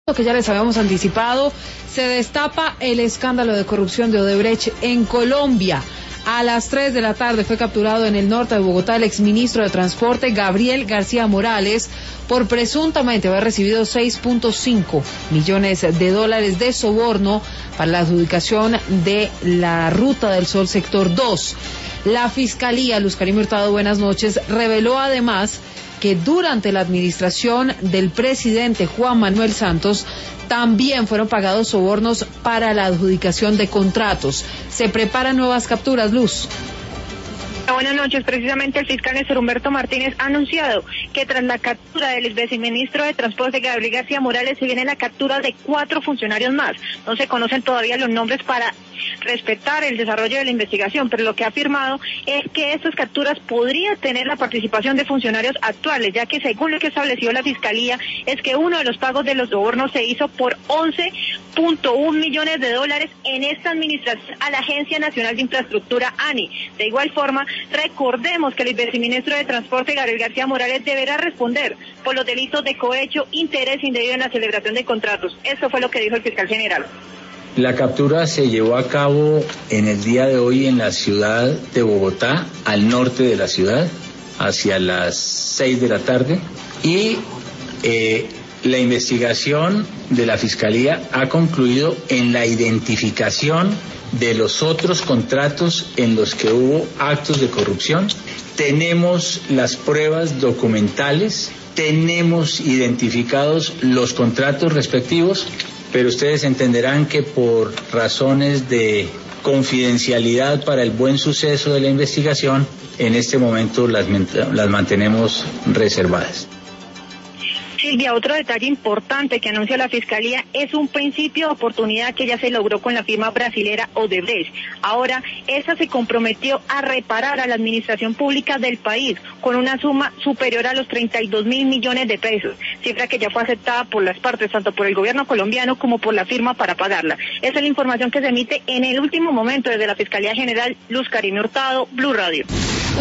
Lo que ya les habíamos anticipado, se destapa el escándalo de corrupción de Odebrecht en Colombia. A las 3 de la tarde fue capturado en el norte de Bogotá el exministro de Transporte, Gabriel García Morales, por presuntamente haber recibido $6.5 millones de soborno para la adjudicación de la Ruta del Sol Sector 2. La Fiscalía, Luz Karime Hurtado, buenas noches, reveló además que durante la administración del presidente Juan Manuel Santos también fueron pagados sobornos para la adjudicación de contratos. ¿Se preparan nuevas capturas, Luz? Buenas noches. Precisamente el fiscal Néstor Humberto Martínez ha anunciado que tras la captura del exviceministro de Transporte Gabriel García Morales se viene la captura de 4 funcionarios más. No se conocen todavía los nombres para respetar el desarrollo de la investigación, pero lo que ha afirmado es que estas capturas podrían tener la participación de funcionarios actuales, ya que según lo que estableció la Fiscalía es que uno de los pagos de los sobornos se hizo por $11.1 millones en esta administración a la Agencia Nacional de Infraestructura, ANI. De igual forma, recordemos que el viceministro de Transporte, Gabriel García Morales, deberá responder por los delitos de cohecho, interés indebido en la celebración de contratos. Eso fue lo que dijo el fiscal general. La captura se llevó a cabo en el día de hoy en la ciudad de Bogotá, al norte de la ciudad, hacia las 6 de la tarde, y la investigación de la Fiscalía ha concluido en la identificación de los otros contratos en los que hubo actos de corrupción. Tenemos las pruebas documentales, tenemos identificados los contratos respectivos, pero ustedes entenderán que por razones de confidencialidad para el buen suceso de la investigación, en este momento las mantenemos reservadas. Silvia, otro detalle importante que anuncia la Fiscalía es un principio de oportunidad que ya se logró con la firma brasilera Odebrecht. Ahora, esta se comprometió a reparar a la administración pública del país con una suma superior a los 32.000 millones de pesos, cifra que ya fue aceptada por las partes, tanto por el gobierno colombiano como por la firma para pagarla. Esa es la información que se emite en el último momento desde la Fiscalía General. Luz Karime Hurtado, Blue Radio.